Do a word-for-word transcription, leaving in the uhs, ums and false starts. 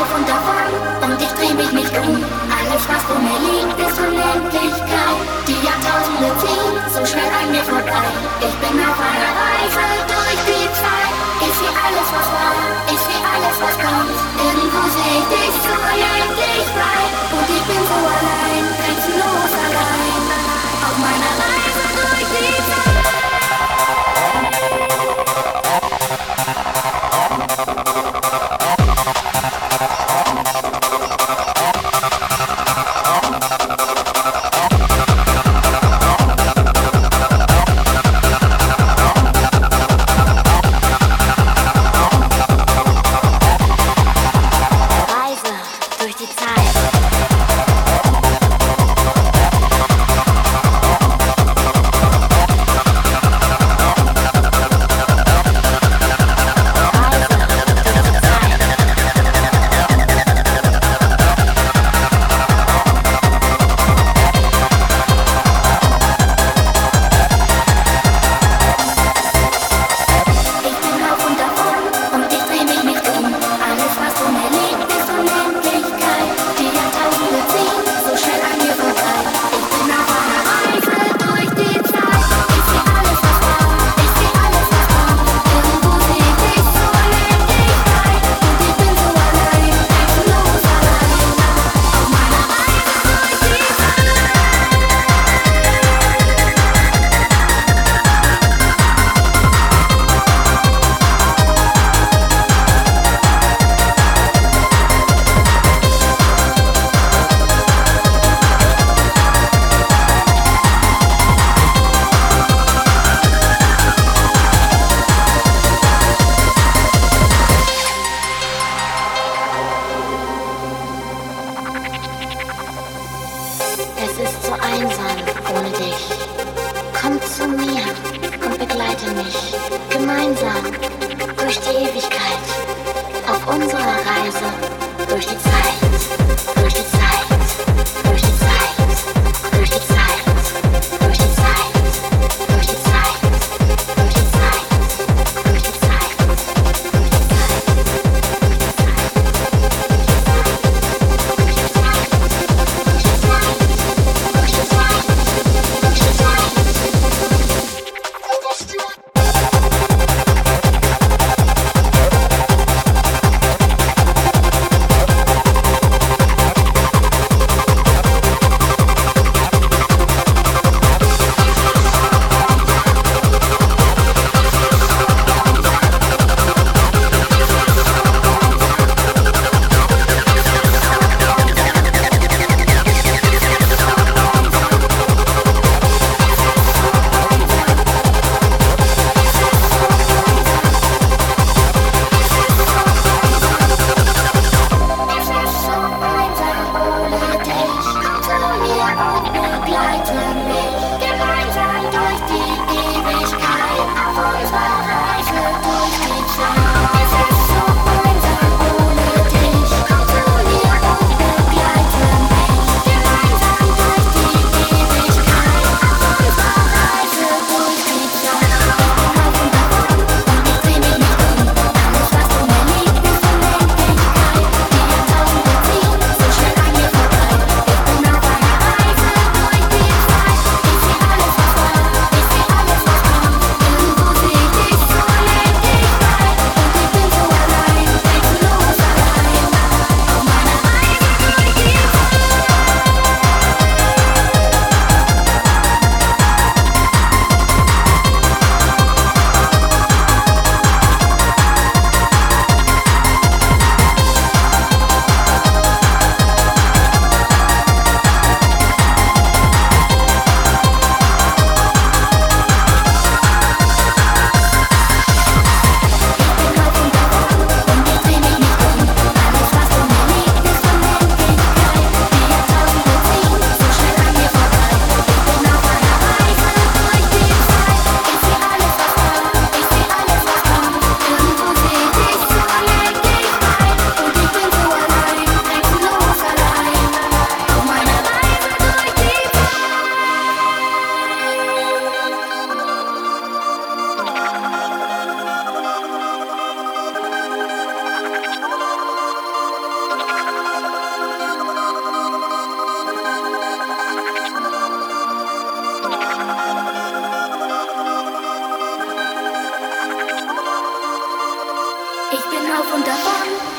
auf und davon und ich dreh mich nicht um. Alles, was vor mir liegt, ist Unendlichkeit. Die Jahrtausende ziehen so schnell an mir vorbei. Ich bin auf einer Reise durch die Zeit. Ist hier alles, was war, ist hier alles, was kommt. Irgendwo seh ich dich so unendlich weit. Und ich bin so allein, grenzenlos allein. Auf meiner Reise durch die Zeit. auf und davon.